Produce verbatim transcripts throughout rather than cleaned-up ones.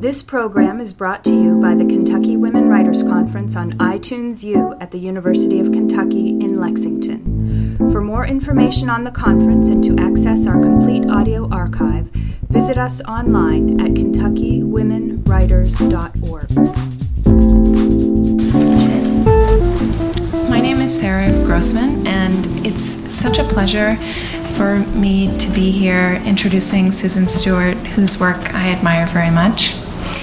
This program is brought to you by the Kentucky Women Writers Conference on iTunes U at the University of Kentucky in Lexington. For more information on the conference and to access our complete audio archive, visit us online at kentucky women writers dot org. My name is Sarah Grossman, and it's such a pleasure for me to be here introducing Susan Stewart, whose work I admire very much.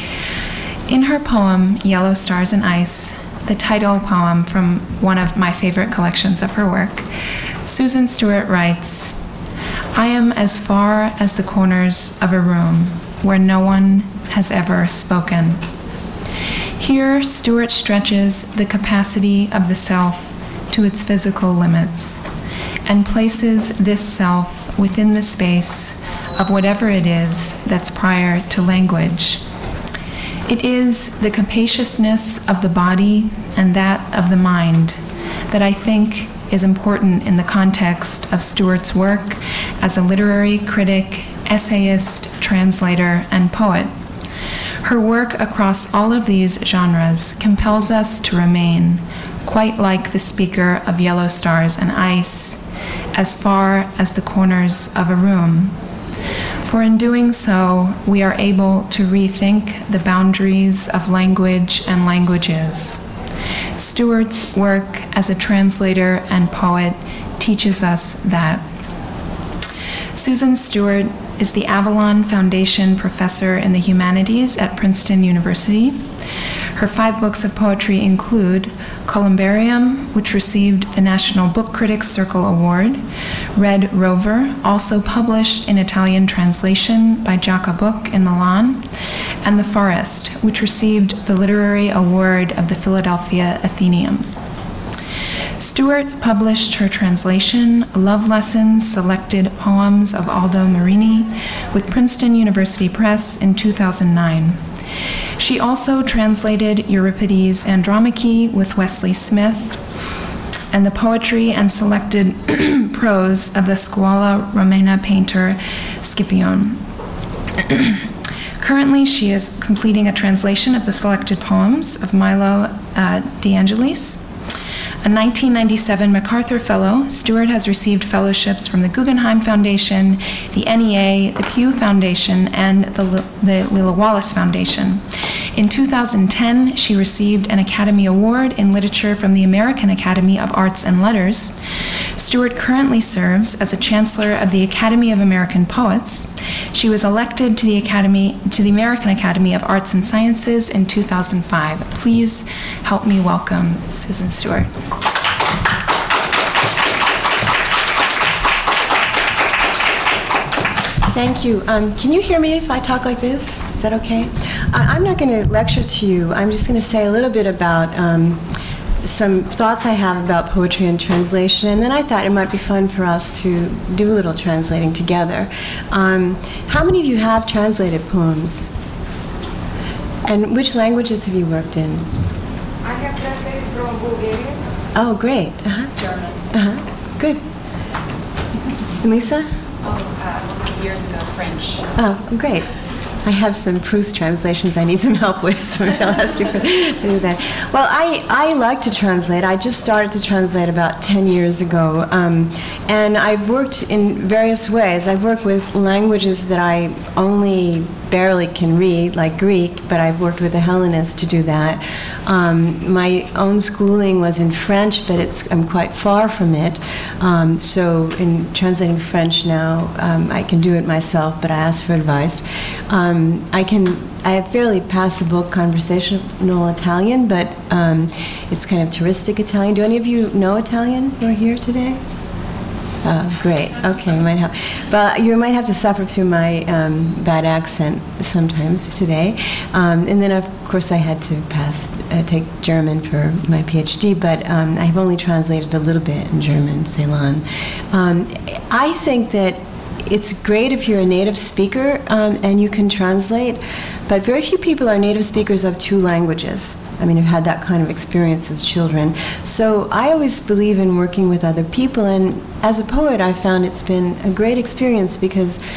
In her poem, Yellow Stars and Ice, the title poem from one of my favorite collections of her work, Susan Stewart writes, "I am as far as the corners of a room where no one has ever spoken." Here, Stewart stretches the capacity of the self to its physical limits and places this self within the space of whatever it is that's prior to language. It is the capaciousness of the body and that of the mind that I think is important in the context of Stewart's work as a literary critic, essayist, translator, and poet. Her work across all of these genres compels us to remain, quite like the speaker of Yellow Stars and Ice, as far as the corners of a room. For in doing so, we are able to rethink the boundaries of language and languages. Stewart's work as a translator and poet teaches us that. Susan Stewart is the Avalon Foundation Professor in the Humanities at Princeton University. Her five books of poetry include Columbarium, which received the National Book Critics Circle Award, Red Rover, also published in Italian translation by Giacca Book in Milan, and The Forest, which received the Literary Award of the Philadelphia Athenaeum. Stewart published her translation, Love Lessons, Selected Poems of Aldo Marini, with Princeton University Press in two thousand nine. She also translated Euripides' Andromache with Wesley Smith and the poetry and selected prose of the Scuola Romana painter Scipione. Currently, she is completing a translation of the selected poems of Milo uh, De Angelis. A nineteen ninety-seven MacArthur Fellow, Stewart has received fellowships from the Guggenheim Foundation, the N E A, the Pew Foundation, and the, the Lila Wallace Foundation. In two thousand ten, she received an Academy Award in Literature from the American Academy of Arts and Letters. Stewart currently serves as a Chancellor of the Academy of American Poets. She was elected to the Academy, to the American Academy of Arts and Sciences in two thousand five. Please help me welcome Susan Stewart. Thank you. Um, can you hear me if I talk like this? Is that okay? I, I'm not going to lecture to you. I'm just going to say a little bit about um, some thoughts I have about poetry and translation, and then I thought it might be fun for us to do a little translating together. Um, how many of you have translated poems? And which languages have you worked in? I have translated from Bulgarian. Oh, great. Uh-huh. German. Uh-huh. Good. And Lisa? Oh, uh, years ago, French. Oh, great. I have some Proust translations I need some help with, so maybe I'll ask you for, to do that. Well, I, I like to translate. I just started to translate about ten years ago, um, and I've worked in various ways. I've worked with languages that I only barely can read, like Greek, but I've worked with a Hellenist to do that. Um, my own schooling was in French, but it's I'm quite far from it. Um, so in translating French now, um, I can do it myself, but I ask for advice. Um, I can I have fairly passable conversational Italian, but um, it's kind of touristic Italian. Do any of you know Italian who are here today? Oh, great. Okay, might help. But you might have to suffer through my um, bad accent sometimes today. Um, and then, of course, I had to pass, uh, take German for my PhD, but um, I've only translated a little bit in German, Ceylon. Um, I think that it's great if you're a native speaker um, and you can translate, but very few people are native speakers of two languages. I mean, I've had that kind of experience as children. So I always believe in working with other people, and as a poet, I found it's been a great experience because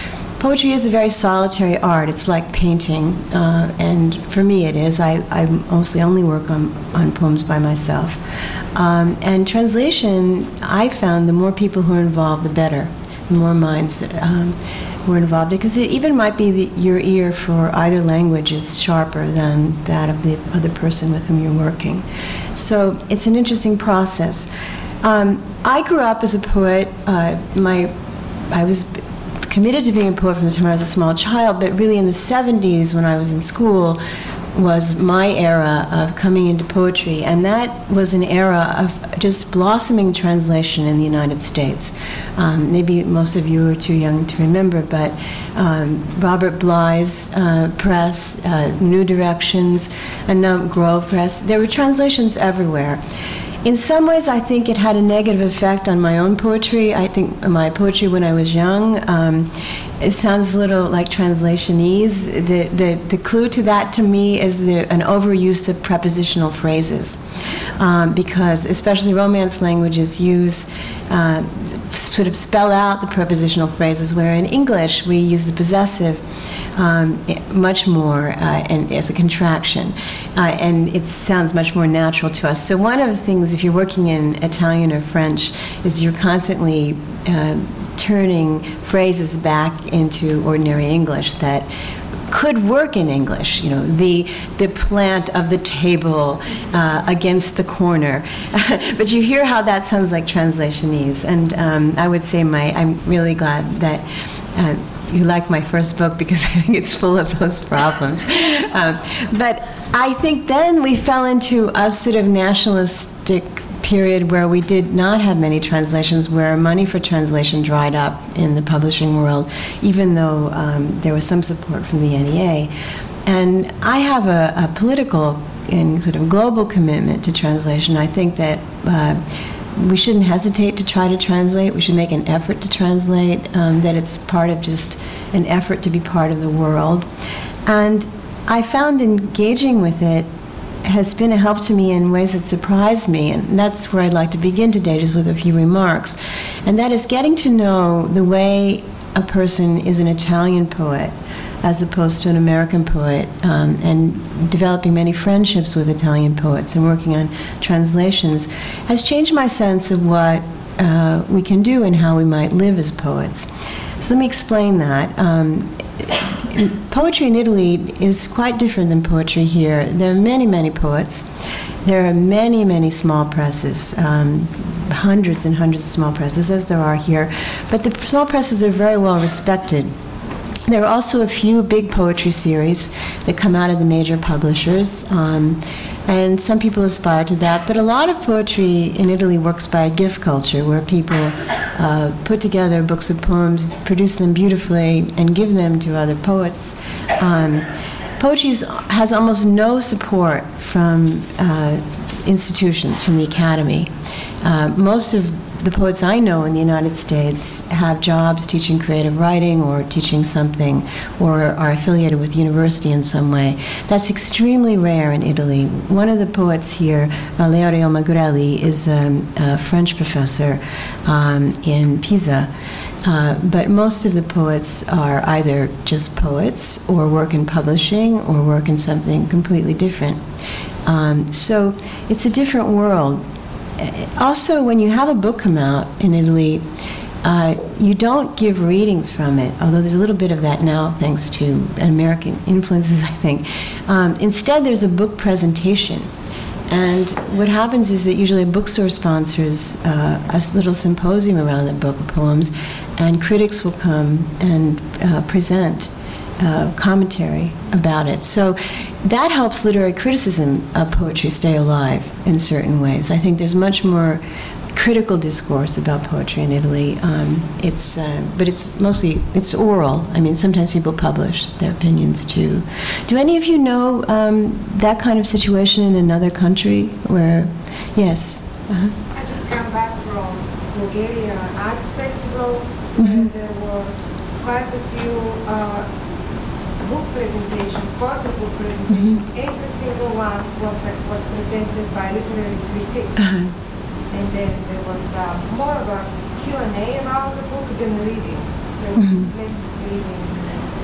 poetry is a very solitary art. It's like painting, uh, and for me it is. I, I mostly only work on, on poems by myself. Um, and translation, I found the more people who are involved, the better. The more minds that um, were involved, because it even might be that your ear for either language is sharper than that of the other person with whom you're working. So it's an interesting process. Um, I grew up as a poet. Uh, my, I was committed to being a poet from the time I was a small child, but really in the seventies, when I was in school, was my era of coming into poetry, and that was an era of just blossoming translation in the United States. Um, maybe most of you are too young to remember, but um, Robert Bly's uh, press, uh, New Directions, and now Grove Press, there were translations everywhere. In some ways, I think it had a negative effect on my own poetry. I think my poetry when I was young, um, it sounds a little like translationese. The, the, the clue to that, to me, is the, an overuse of prepositional phrases. Um, because especially Romance languages use, uh, sort of spell out the prepositional phrases, where in English we use the possessive um, much more uh, and as a contraction. Uh, and it sounds much more natural to us. So one of the things, if you're working in Italian or French, is you're constantly uh, turning phrases back into ordinary English that could work in English. You know, the the plant of the table uh, against the corner. But you hear how that sounds like translationese. And um, I would say my I'm really glad that uh, you like my first book, because I think it's full of those problems. Um, but I think then we fell into a sort of nationalistic period where we did not have many translations, where money for translation dried up in the publishing world, even though um, there was some support from the N E A. And I have a, a political and sort of global commitment to translation. I think that uh, we shouldn't hesitate to try to translate. We should make an effort to translate, um, that it's part of just an effort to be part of the world. And I found engaging with it has been a help to me in ways that surprised me, and that's where I'd like to begin today, just with a few remarks. And that is getting to know the way a person is an Italian poet as opposed to an American poet, um, and developing many friendships with Italian poets and working on translations has changed my sense of what uh, we can do and how we might live as poets. So let me explain that. Um, Poetry in Italy is quite different than poetry here. There are many, many poets. There are many, many small presses, um, hundreds and hundreds of small presses, as there are here. But the small presses are very well respected. There are also a few big poetry series that come out of the major publishers, um, and some people aspire to that. But a lot of poetry in Italy works by a gift culture, where people uh, put together books of poems, produce them beautifully, and give them to other poets. Um, poetry is, has almost no support from uh, institutions, from the academy. Uh, most of the poets I know in the United States have jobs teaching creative writing or teaching something, or are affiliated with university in some way. That's extremely rare in Italy. One of the poets here, Valerio Magrelli, is um, a French professor um, in Pisa. Uh, but most of the poets are either just poets, or work in publishing, or work in something completely different. Um, so it's a different world. Also, when you have a book come out in Italy, uh, you don't give readings from it, although there's a little bit of that now thanks to American influences, I think. Um, instead, there's a book presentation. And what happens is that usually a bookstore sponsors uh, a little symposium around the book of poems, and critics will come and uh, present Uh, commentary about it. So that helps literary criticism of poetry stay alive in certain ways. I think there's much more critical discourse about poetry in Italy. Um, it's, uh, but it's mostly, it's oral. I mean, sometimes people publish their opinions too. Do any of you know um, that kind of situation in another country where, yes? Uh-huh. I just came back from Bulgaria Arts Festival, Mm-hmm. and there were quite a few uh, book presentations, photo book presentations. Mm-hmm. Every single one was uh, was presented by literary critics. Uh-huh. And then there was uh, more of a Q and A about the book than reading. There was mm-hmm. less reading.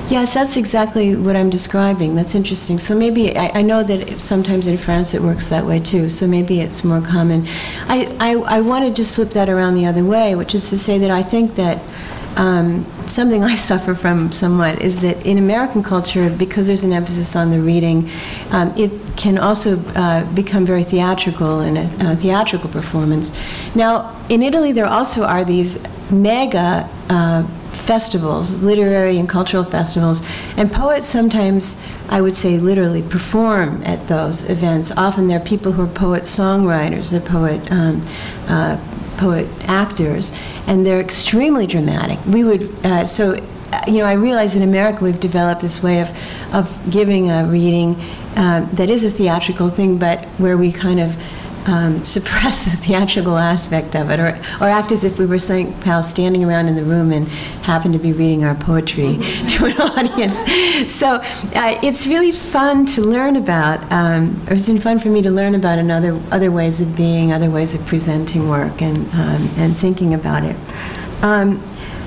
Yes, that's exactly what I'm describing. That's interesting. So maybe, I, I know that sometimes in France it works that way too, so maybe it's more common. I, I, I want to just flip that around the other way, which is to say that I think that um, something I suffer from somewhat is that in American culture, because there's an emphasis on the reading, um, it can also uh, become very theatrical in a, a theatrical performance. Now, in Italy there also are these mega uh, festivals, literary and cultural festivals, and poets sometimes, I would say literally, perform at those events. Often they're people who are poet-songwriters, they're poet, um, uh, poet actors, and they're extremely dramatic. We would, uh, so, uh, you know, I realize in America we've developed this way of, of giving a reading uh, that is a theatrical thing, but where we kind of Um, suppress the theatrical aspect of it, or, or act as if we were somehow standing around in the room and happened to be reading our poetry to an audience. So uh, it's really fun to learn about, um, or it's been fun for me to learn about another other ways of being, other ways of presenting work, and um, and thinking about it. Um,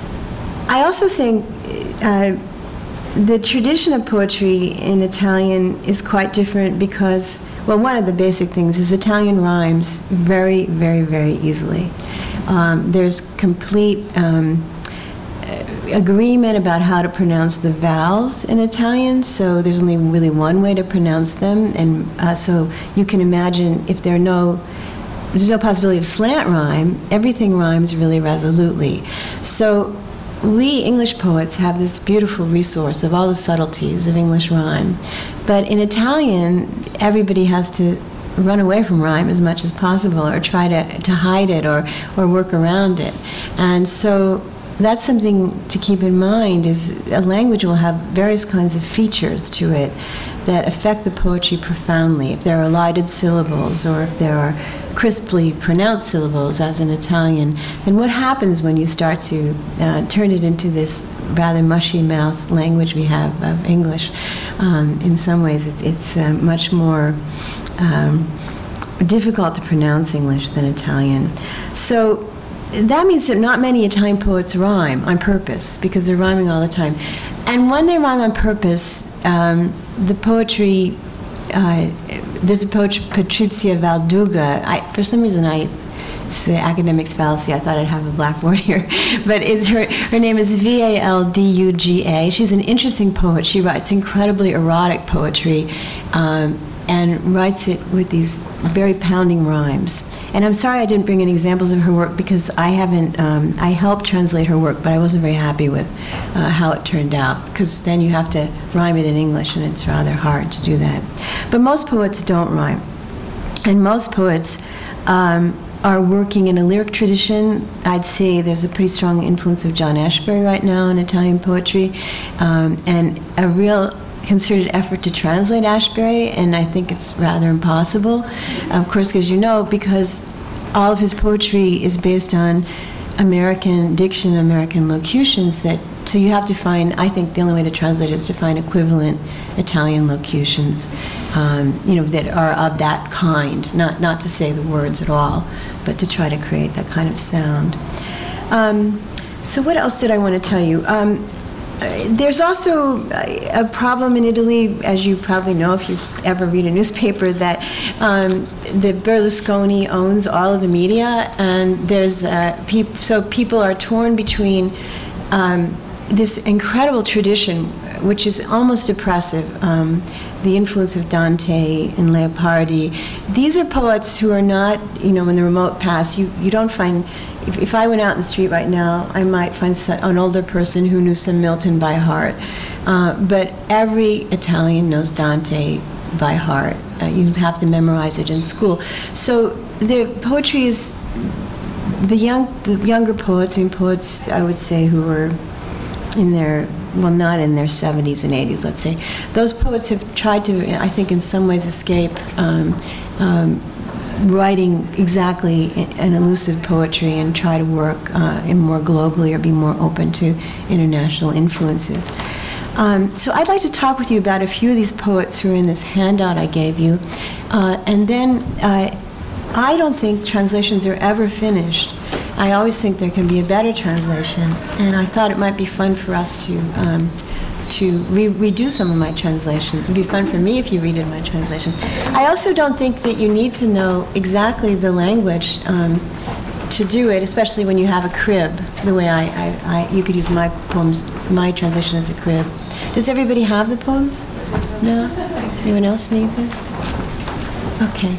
I also think uh, the tradition of poetry in Italian is quite different because, well, one of the basic things is Italian rhymes very, very, very easily. Um, there's complete um, agreement about how to pronounce the vowels in Italian, so there's only really one way to pronounce them, and uh, so you can imagine if there are no, there's no possibility of slant rhyme, everything rhymes really resolutely. So we English poets have this beautiful resource of all the subtleties of English rhyme. But in Italian, everybody has to run away from rhyme as much as possible, or try to, to hide it, or, or work around it. And so that's something to keep in mind, is a language will have various kinds of features to it that affect the poetry profoundly. If there are elided syllables, or if there are crisply pronounced syllables, as in Italian, then what happens when you start to uh, turn it into this rather mushy-mouthed language we have of English? Um, in some ways, it's, it's uh, much more um, difficult to pronounce English than Italian. So that means that not many Italian poets rhyme on purpose, because they're rhyming all the time. And when they rhyme on purpose, um, the poetry, uh, there's a poet, Patrizia Valduga. I, for some reason, I, it's the academic's fallacy, I thought I'd have a blackboard here. But it's her, her name is V A L D U G A. She's an interesting poet. She writes incredibly erotic poetry, um, and writes it with these very pounding rhymes. And I'm sorry I didn't bring in examples of her work, because I haven't, um, I helped translate her work, but I wasn't very happy with uh, how it turned out, because then you have to rhyme it in English, and it's rather hard to do that. But most poets don't rhyme. And most poets um, are working in a lyric tradition. I'd say there's a pretty strong influence of John Ashbery right now in Italian poetry, um, and a real concerted effort to translate Ashbery, and I think it's rather impossible, of course, as you know, because all of his poetry is based on American diction, American locutions, that, so you have to find, I think the only way to translate it is to find equivalent Italian locutions, um, you know, that are of that kind, not, not to say the words at all, but to try to create that kind of sound. Um, so what else did I want to tell you? Um, There's also a problem in Italy, as you probably know if you ever read a newspaper, that um, the Berlusconi owns all of the media, and there's uh, peop- so people are torn between um, this incredible tradition, which is almost oppressive, um, the influence of Dante and Leopardi. These are poets who are not, you know, in the remote past, you, you don't find. If, if I went out in the street right now, I might find some, an older person who knew some Milton by heart. Uh, but every Italian knows Dante by heart. Uh, you have to memorize it in school. So the poetry is, the young, the younger poets, I mean poets, I would say, who were in their, well, not in their seventies and eighties, let's say, those poets have tried to, I think, in some ways escape um, um, writing exactly an elusive poetry and try to work uh, in more globally, or be more open to international influences. Um, so I'd like to talk with you about a few of these poets who are in this handout I gave you. Uh, and then uh, I don't think translations are ever finished. I always think there can be a better translation. And I thought it might be fun for us to um, to re- redo some of my translations. It'd be fun for me if you redid my translations. I also don't think that you need to know exactly the language um, to do it, especially when you have a crib, the way I, I, I, you could use my poems, my translation as a crib. Does everybody have the poems? No? Anyone else need them? Okay.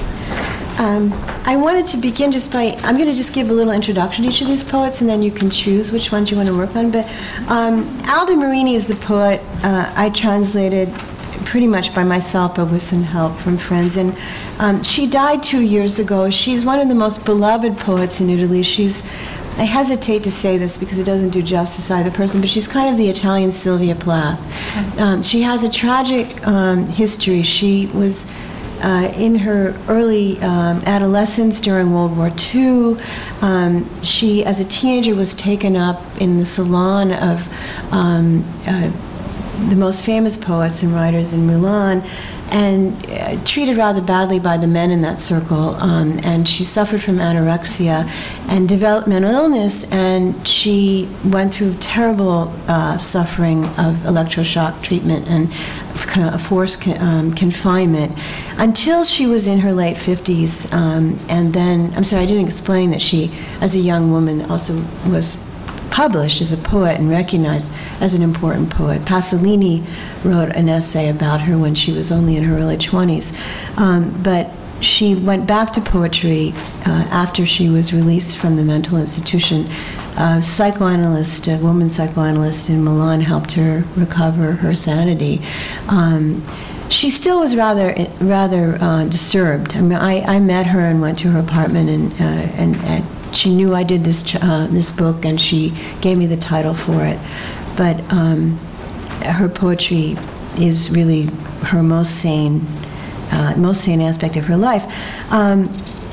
Um, I wanted to begin just by, I'm going to just give a little introduction to each of these poets, and then you can choose which ones you want to work on. But um, Alda Marini is the poet uh, I translated pretty much by myself, but with some help from friends. And um, she died two years ago. She's one of the most beloved poets in Italy. She's, I hesitate to say this because it doesn't do justice to either person, but she's kind of the Italian Sylvia Plath. Um, she has a tragic um, history. She was Uh, in her early um, adolescence during World War Two, um, she, as a teenager, was taken up in the salon of um, uh, the most famous poets and writers in Milan, and uh, treated rather badly by the men in that circle. Um, and she suffered from anorexia and developed mental illness, and she went through terrible uh, suffering of electroshock treatment and kind of forced um, confinement until she was in her late fifties. Um, and then, I'm sorry, I didn't explain that she, as a young woman, also was published as a poet and recognized as an important poet. Pasolini wrote an essay about her when she was only in her early twenties. Um, but she went back to poetry uh, after she was released from the mental institution. A psychoanalyst, a woman psychoanalyst in Milan, helped her recover her sanity. Um, she still was rather rather uh, disturbed. I mean, I, I met her and went to her apartment, and uh, and, and she knew I did this uh, this book, and she gave me the title for it. But um, her poetry is really her most sane, uh, most sane aspect of her life. Um,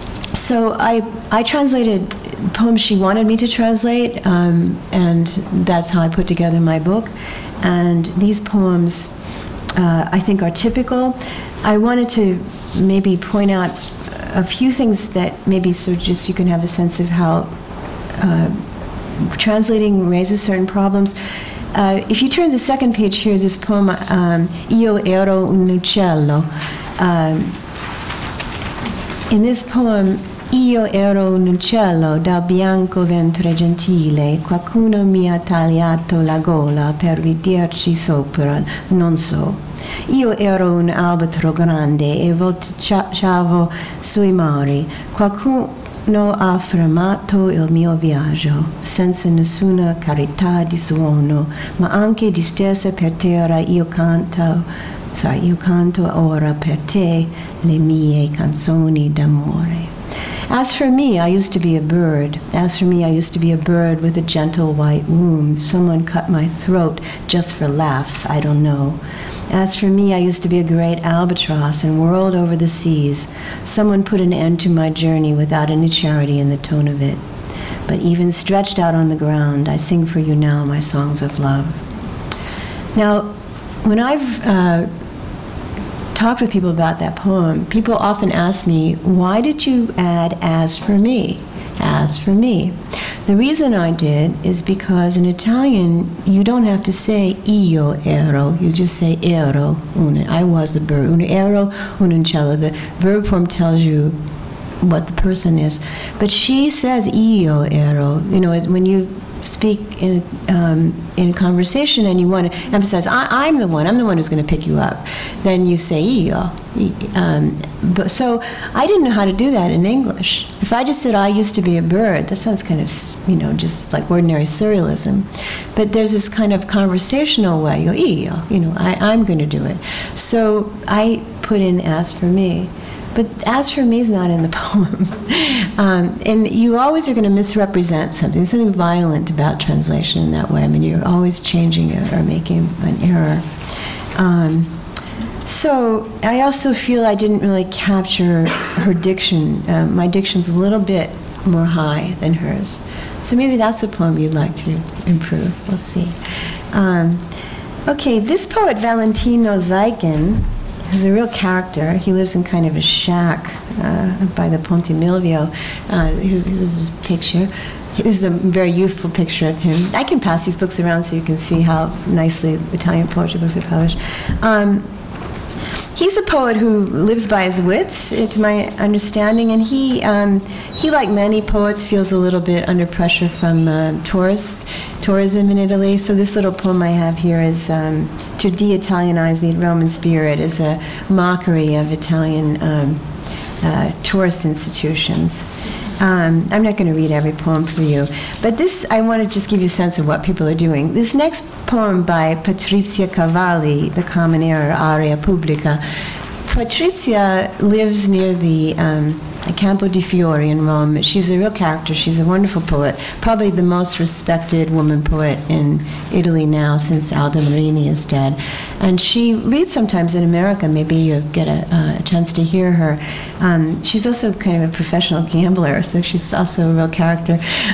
so I I translated poems she wanted me to translate, um, and that's how I put together my book. And these poems, uh, I think, are typical. I wanted to maybe point out a few things that maybe so just you can have a sense of how uh, translating raises certain problems. Uh, if you turn to the second page here, this poem, um, Io ero un uccello. Um, in this poem, Io ero un uccello dal bianco ventre gentile, qualcuno mi ha tagliato la gola per riderci sopra, non so. Io ero un albatro grande e volteggiavo sui mari, qualcuno ha fermato il mio viaggio, senza nessuna carità di suono, ma anche distesa per terra io canto, sorry, io canto ora per te le mie canzoni d'amore. As for me, I used to be a bird. As for me, I used to be a bird with a gentle white wound. Someone cut my throat just for laughs, I don't know. As for me, I used to be a great albatross and whirled over the seas. Someone put an end to my journey without any charity in the tone of it. But even stretched out on the ground, I sing for you now my songs of love. Now, when I've uh, talked with people about that poem, people often ask me, why did you add as for me? As for me. The reason I did is because in Italian, you don't have to say io ero, you just say ero, un, I was a bird. Un ero, un uccello. The verb form tells you what the person is. But she says io ero. You know, when you speak in um, in a conversation and you want to emphasize, I, I'm the one, I'm the one who's going to pick you up, then you say io. Um, but so I didn't know how to do that in English. If I just said I used to be a bird, that sounds kind of, you know, just like ordinary surrealism. But there's this kind of conversational way, you io, you know, I, I'm going to do it. So I put in as for me. But as for me is not in the poem. um, and you always are going to misrepresent something. There's something violent about translation in that way. I mean, you're always changing it or making an error. Um, so I also feel I didn't really capture her diction. Uh, my diction's a little bit more high than hers. So maybe that's a poem you'd like to improve. We'll see. Um, okay, this poet, Valentino Zaikin, who's a real character. He lives in kind of a shack uh, by the Ponte Milvio. Uh, here's, here's this picture. this is a very youthful picture of him. I can pass these books around so you can see how nicely Italian poetry books are published. Um, He's a poet who lives by his wits, to my understanding, and he, um, he, like many poets, feels a little bit under pressure from uh, tourists, tourism in Italy. So this little poem I have here is um, to de-Italianize the Roman spirit, is a mockery of Italian um, uh, tourist institutions. Um, I'm not going to read every poem for you, but this, I want to just give you a sense of what people are doing. This next poem by Patrizia Cavalli, The Common Air, Area Pubblica. Patrizia lives near the um, Campo di Fiori in Rome. She's a real character. She's a wonderful poet, probably the most respected woman poet in Italy now since Aldo Marini is dead. And she reads sometimes in America. Maybe you'll get a, uh, a chance to hear her. Um, she's also kind of a professional gambler, so she's also a real character.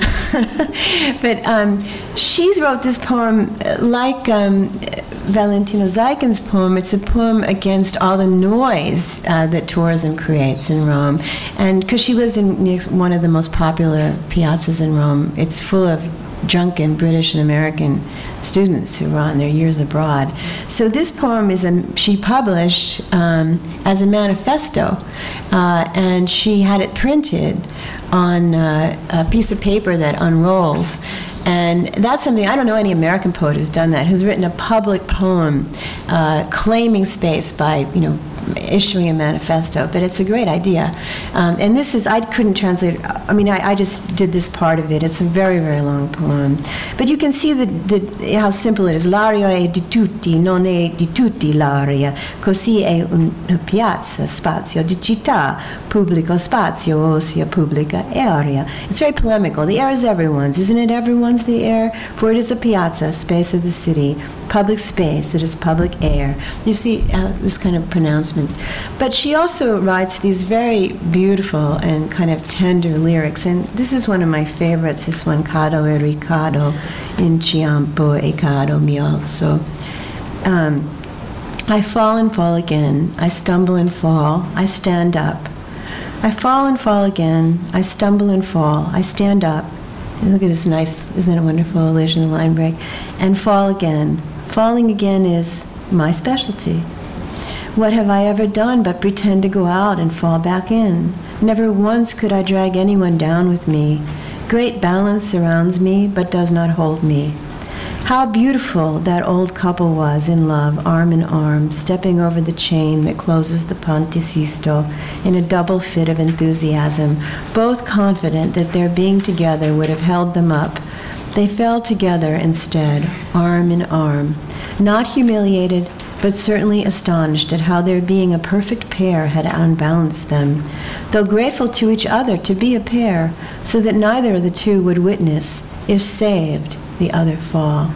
But um, she wrote this poem like um, Valentino Zaikin's poem. It's a poem against all the noise uh, that tourism creates in Rome. And because she lives in one of the most popular piazzas in Rome, it's full of drunken British and American students who are on their years abroad. So this poem is a, she published um, as a manifesto, uh, and she had it printed on uh, a piece of paper that unrolls. And that's something, I don't know any American poet who's done that, who's written a public poem uh, claiming space by, you know, issuing a manifesto, but it's a great idea. Um, and this is, I couldn't translate, I mean, I, I just did this part of it. It's a very, very long poem. But you can see the, the, how simple it is. L'aria è di tutti, non è di tutti l'aria. Così è una piazza, spazio di città, pubblico spazio, ossia pubblica area. It's very polemical. The air is everyone's. Isn't it everyone's, the air? For it is a piazza, space of the city. Public space, it is public air. You see uh, this kind of pronouncements. But she also writes these very beautiful and kind of tender lyrics, and this is one of my favorites, this one, Cado e ricado, inciampo e cado mi alzo. Um, I fall and fall again, I stumble and fall, I stand up. I fall and fall again, I stumble and fall, I stand up. And look at this nice, isn't it a wonderful elision, the line break? And fall again. Falling again is my specialty. What have I ever done but pretend to go out and fall back in? Never once could I drag anyone down with me. Great balance surrounds me but does not hold me. How beautiful that old couple was in love, arm in arm, stepping over the chain that closes the Ponte Sisto in a double fit of enthusiasm, both confident that their being together would have held them up. They fell together instead, arm in arm, not humiliated, but certainly astonished at how their being a perfect pair had unbalanced them, though grateful to each other to be a pair, so that neither of the two would witness, if saved, the other fall.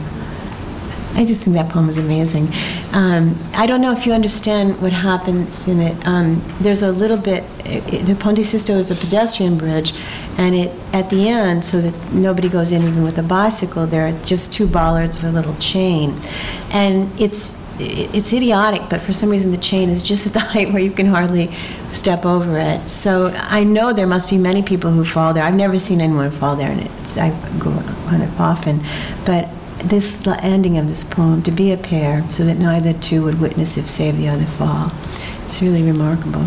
I just think that poem is amazing. Um, I don't know if you understand what happens in it. Um, there's a little bit, it, the Ponte Sisto is a pedestrian bridge, and it at the end, so that nobody goes in even with a bicycle, there are just two bollards of a little chain. And it's it's idiotic, but for some reason the chain is just at the height where you can hardly step over it. So I know there must be many people who fall there. I've never seen anyone fall there, and it's, I go on it often. But this the ending of this poem, to be a pair, so that neither two would witness if save the other fall. It's really remarkable.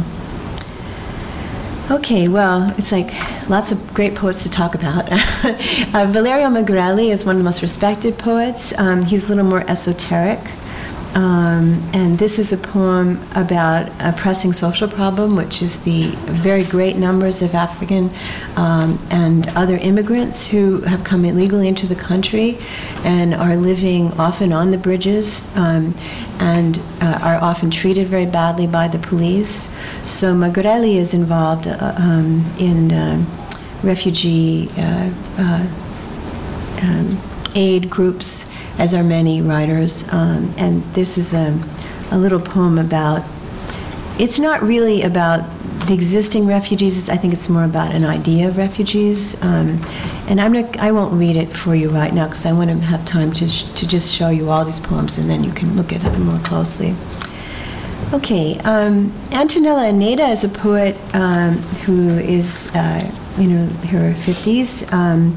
Okay, well, it's like lots of great poets to talk about. uh, Valerio Megrelli is one of the most respected poets. Um, he's a little more esoteric. Um, and this is a poem about a pressing social problem, which is the very great numbers of African um, and other immigrants who have come illegally into the country and are living often on the bridges um, and uh, are often treated very badly by the police. So Megrelli is involved uh, um, in uh, refugee uh, uh, um, aid groups, as are many writers, um, and this is a, a little poem about, it's not really about the existing refugees, I think it's more about an idea of refugees, um, and I'm not, I won't read it for you right now because I want to have time to, sh- to just show you all these poems and then you can look at them more closely. Okay, um, Antonella Aneda is a poet um, who is uh, in her, her fifties. Um,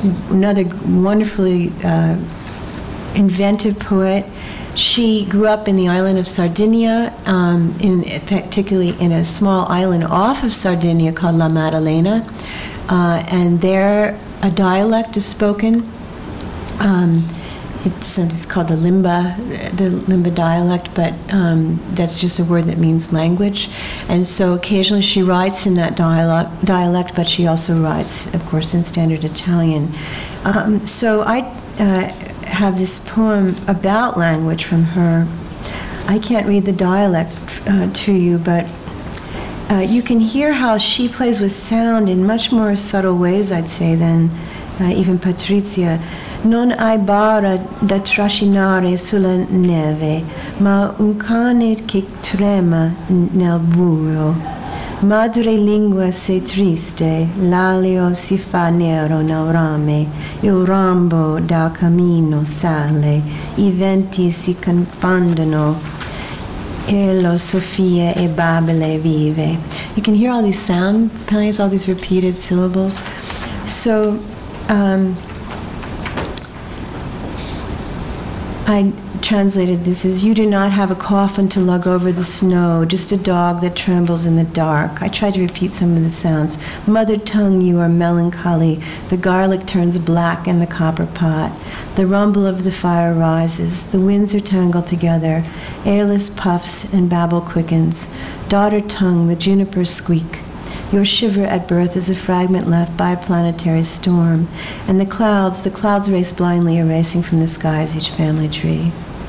another wonderfully uh, inventive poet. She grew up in the island of Sardinia, um, in particularly in a small island off of Sardinia called La Maddalena, uh, and there a dialect is spoken. Um, it's, it's called the Limba, the Limba dialect, but um, that's just a word that means language. And so occasionally she writes in that dialect, dialect, but she also writes, of course, in standard Italian. Um, so I. Uh, have this poem about language from her. I can't read the dialect uh, to you, but uh, you can hear how she plays with sound in much more subtle ways, I'd say, than uh, even Patrizia. Non hai bara da trascinare sulla neve, ma un cane che trema nel buio. Madre lingua sei triste, l'alio si fa nero nel rame, il rambo dal cammino sale, i venti si confondono, e lo Sofia e Babele vive. You can hear all these sound patterns, all these repeated syllables. So, um, I translated this as, you do not have a coffin to lug over the snow, just a dog that trembles in the dark. I tried to repeat some of the sounds. Mother tongue, you are melancholy. The garlic turns black in the copper pot. The rumble of the fire rises. The winds are tangled together. Airless puffs and babble quickens. Daughter tongue, the junipers squeak. Your shiver at birth is a fragment left by a planetary storm. And the clouds, the clouds race blindly, erasing from the skies each family tree.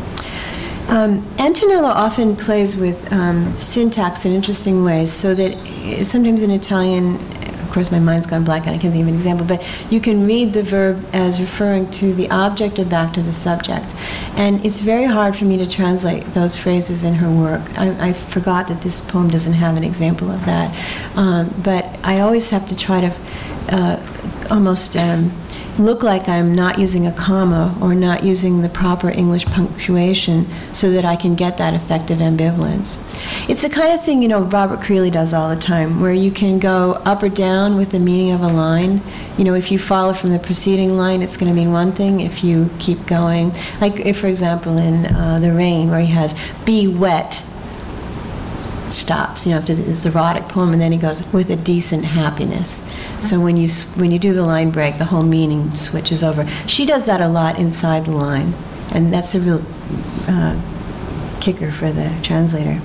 Um, Antonello often plays with um, syntax in interesting ways, so that sometimes in Italian, of course my mind's gone blank and I can't think of an example, but you can read the verb as referring to the object or back to the subject. And it's very hard for me to translate those phrases in her work. I, I forgot that this poem doesn't have an example of that. Um, but I always have to try to uh, almost um, look like I'm not using a comma or not using the proper English punctuation so that I can get that effective ambivalence. It's the kind of thing, you know, Robert Creeley does all the time, where you can go up or down with the meaning of a line. You know, if you follow from the preceding line, it's going to mean one thing. If you keep going, like if, for example, in uh, The Rain, where he has, be wet, stops, you know, after this erotic poem, and then he goes, with a decent happiness. So when you when you do the line break, the whole meaning switches over. She does that a lot inside the line, and that's a real uh, kicker for the translator.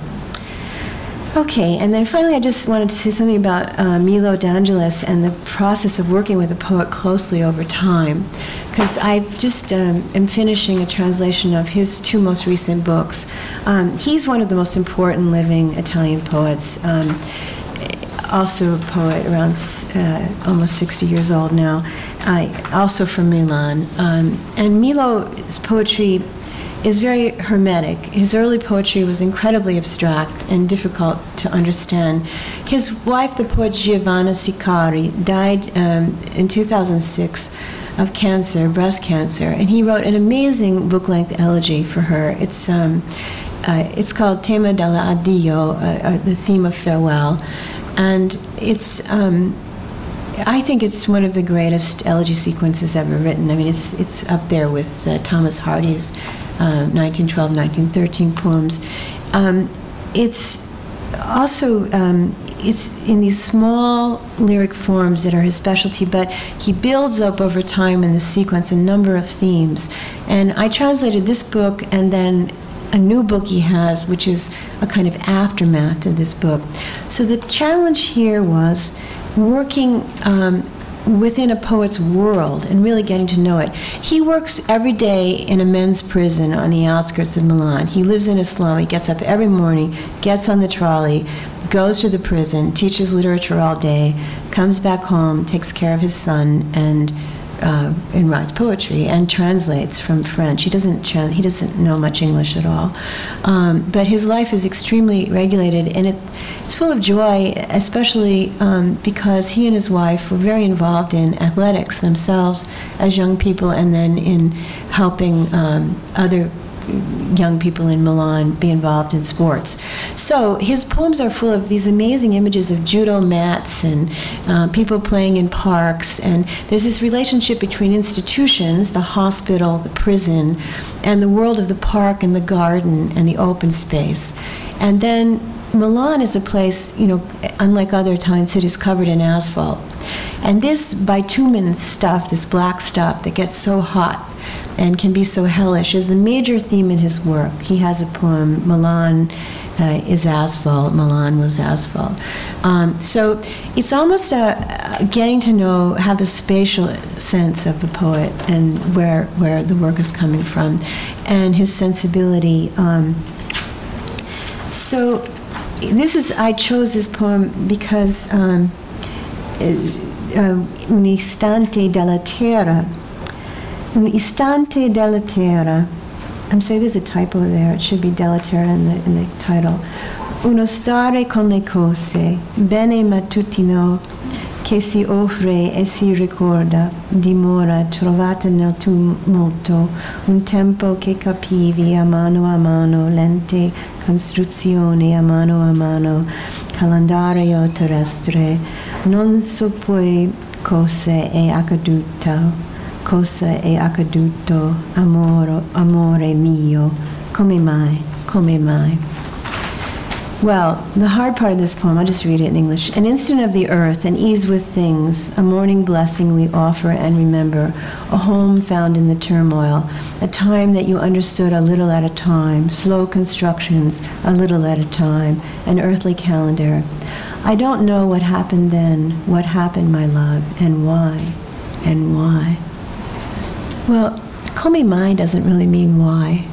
Okay, and then finally I just wanted to say something about uh, Milo D'Angelis and the process of working with a poet closely over time, because I just um, am finishing a translation of his two most recent books. Um, he's one of the most important living Italian poets. Um, also a poet, around uh, almost sixty years old now, uh, also from Milan. Um, and Milo's poetry is very hermetic. His early poetry was incredibly abstract and difficult to understand. His wife, the poet Giovanna Sicari, died um, in two thousand six of cancer, breast cancer, and he wrote an amazing book-length elegy for her. It's um, uh, it's called Tema dell'Addio, uh, uh, the theme of farewell. And it's, um, I think it's one of the greatest elegy sequences ever written. I mean, it's it's up there with uh, Thomas Hardy's uh, nineteen twelve, nineteen thirteen poems. Um, it's also, um, it's in these small lyric forms that are his specialty, but he builds up over time in the sequence a number of themes. And I translated this book and then a new book he has, which is a kind of aftermath to this book. So the challenge here was working um, within a poet's world and really getting to know it. He works every day in a men's prison on the outskirts of Milan. He lives in a slum. He gets up every morning, gets on the trolley, goes to the prison, teaches literature all day, comes back home, takes care of his son, and Uh, and writes poetry and translates from French. He doesn't tra- he doesn't know much English at all, um, but his life is extremely regulated, and it's it's full of joy, especially um, because he and his wife were very involved in athletics themselves as young people, and then in helping um, other young people in Milan be involved in sports. So his poems are full of these amazing images of judo mats and uh, people playing in parks, and there's this relationship between institutions, the hospital, the prison, and the world of the park and the garden and the open space. And then Milan is a place, you know, unlike other Italian cities, covered in asphalt. And this bitumen stuff, this black stuff that gets so hot and can be so hellish, is a major theme in his work. He has a poem, Milan uh, is asphalt, Milan was asphalt. Um, so it's almost a, a getting to know, have a spatial sense of the poet and where where the work is coming from, and his sensibility. Um, so this is, I chose this poem because um, uh, Un istante della terra. Un istante della terra. I'm sorry, there's a typo there. It should be della terra in the, in the title. Uno stare con le cose, bene mattutino, che si offre e si ricorda, dimora trovata nel tumulto, un tempo che capivi a mano a mano, lente costruzioni a mano a mano, calendario terrestre, non so poi cosa è accaduto. Cosa è accaduto, amore, amore mio, come mai, come mai. Well, the hard part of this poem, I'll just read it in English. An instant of the earth, an ease with things, a morning blessing we offer and remember, a home found in the turmoil, a time that you understood a little at a time, slow constructions, a little at a time, an earthly calendar. I don't know what happened then, what happened, my love, and why, and why. Well, come mai doesn't really mean why.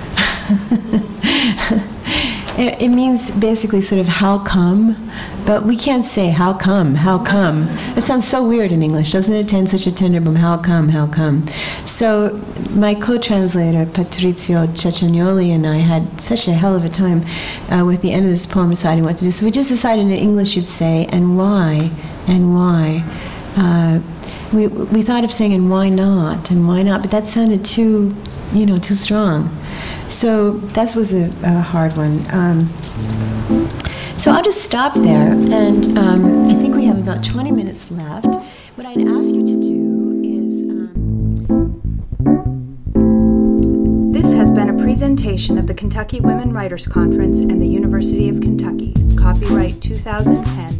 it, it means basically sort of how come, but we can't say how come, how come. It sounds so weird in English, doesn't it? Tend such a tender boom, how come, how come. So my co-translator, Patrizio Ceccagnoli, and I had such a hell of a time uh, with the end of this poem deciding what to do. So we just decided in English you'd say, and why, and why. Uh, We we thought of saying, and why not, and why not, but that sounded too, you know, too strong. So that was a, a hard one. Um, so I'll just stop there, and um, I think we have about twenty minutes left. What I'd ask you to do is... Um... This has been a presentation of the Kentucky Women Writers Conference and the University of Kentucky. Copyright two thousand ten.